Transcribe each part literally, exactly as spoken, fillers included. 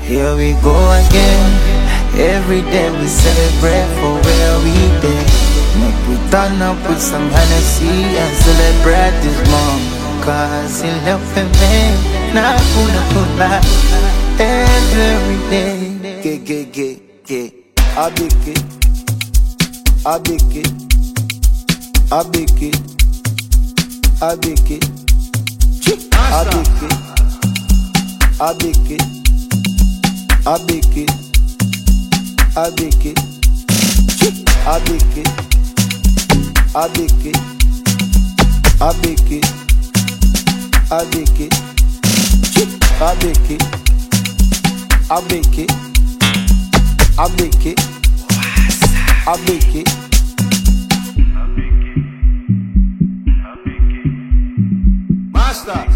Here we go again. Every day we celebrate for where we been. Make we turn up with some Hennessy and celebrate this moment. Cause he left for me, not gonna put back. Every day, get, get, get, get. I bake it, I bake it, I bake it, I bake it, I bake it, I bake it, I bake it, I bake it, I bake it, I bake it, I bake it, I bake it, I bake it, I bake it, I bake it, I bake it. Master.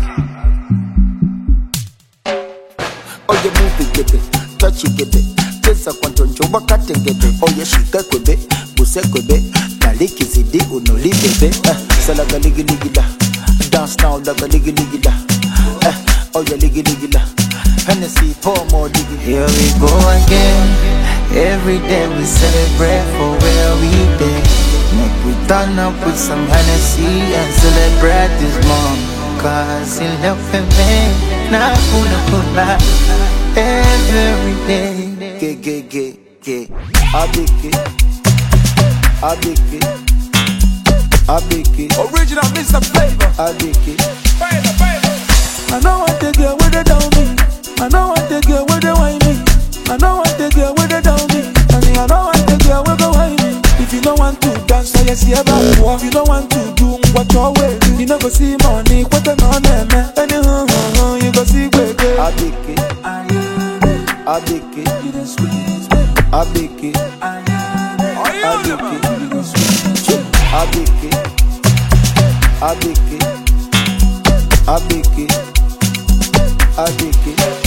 Oh, you move it, get it, touch it, get it. Tesa kwanto njoba kate get it. Oh, you shika kwebe, buse kwebe. Kaliki zidi unoli bebe. Eh, salaga ligi ligi da. Dance now like a ligi ligi da. Eh, oh, you ligi ligi da. Hennessy, pour more diggy. Here we go again. Every day we celebrate for where we been. Make we turn up with some Hennessy and celebrate this moment. Cause he left for me, not gonna put back. Every day, get, get, get, get. I bake it, I bake it, I bake it. Original Mister Flavor. I bake it. Flavor, flavor. I know what they get with the down me. I know what they get with the wine me. I know what they get with the down me. And I know what they get with the wine me. If you don't want to dance, so you see about walk. If you don't want to do what your way, you never see money. What the no name, anyhow, you go see where they. I bake it, I bake it, I bake it, I bake it, I bake it, I bake it, I bake it, I bake it.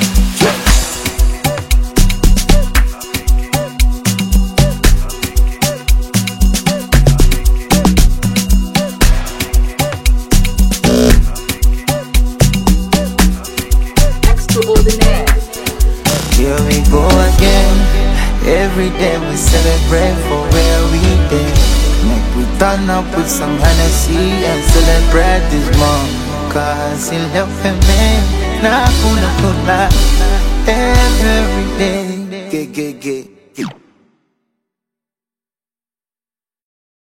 Here we go again. Every day we celebrate for where we been. Make we turn up with some Hennessy and celebrate this moment. Cause he left for me, not gonna put back. Every day, get, get, get.